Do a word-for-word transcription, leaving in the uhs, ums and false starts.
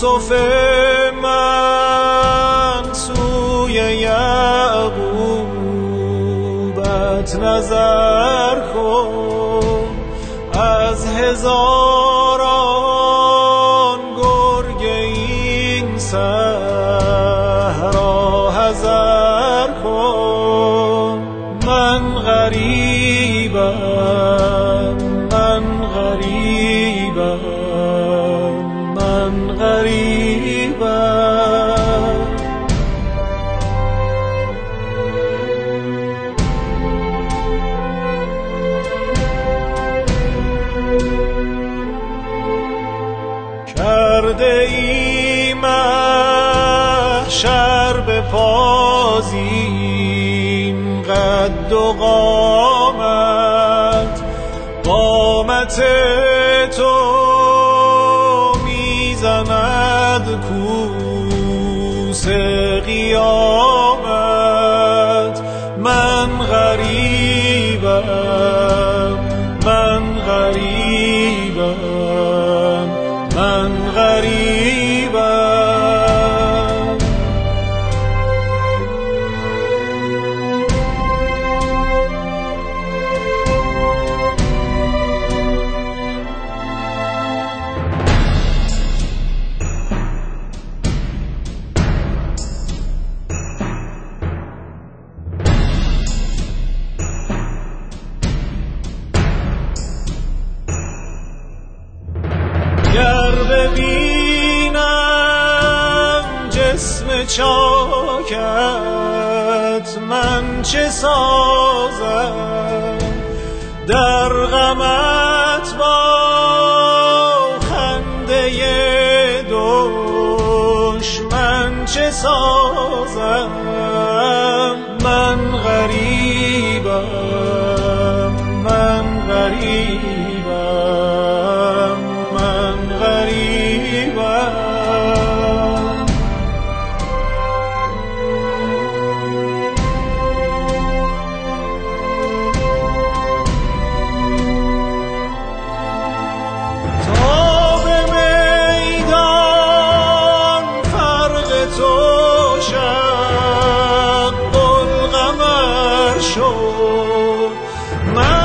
یوسف من سوی یعقوبت نظر کن، از هزاران گرگ این صحرا حذر کن. من غریبم، من غریبم، من غریبم. کرده ای محشر به پازین قد و قامت، قامت تو میزند کوس قیامت. من غریبم، من غریبم، من غریبم. گر ببینم جسم چاکت من چه سازم، در غمت با خنده دشمن چه سازم. من غریبم، من غریبم، من غریبم. تا به میدان فرق تو شق القمر شد، من